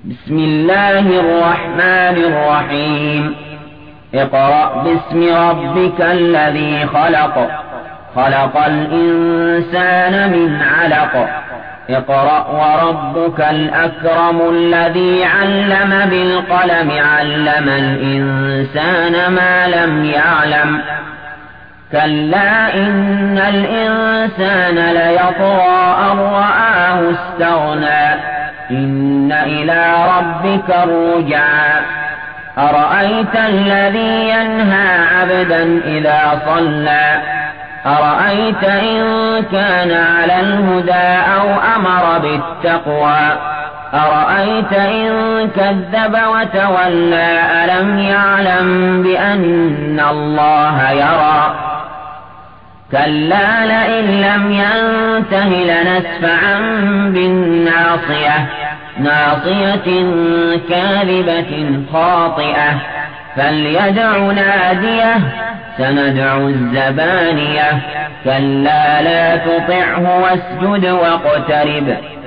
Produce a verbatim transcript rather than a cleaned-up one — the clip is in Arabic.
بسم الله الرحمن الرحيم اقرأ باسم ربك الذي خلق خلق الإنسان من علق اقرأ وربك الأكرم الذي علم بالقلم علم الإنسان ما لم يعلم كلا إن الإنسان ليطغى أن رآه استغنى إن إلى ربك الرجعى أرأيت الذي ينهى عبدا إذا صلى أرأيت إن كان على الهدى أو أمر بالتقوى أرأيت إن كذب وتولى ألم يعلم بأن الله يرى كلا لئن لم ينته لنسفعا بالناصية ناصية كاذبة خاطئة فليدع ناديه سندع الزبانية كلا لا تطعه واسجد واقترب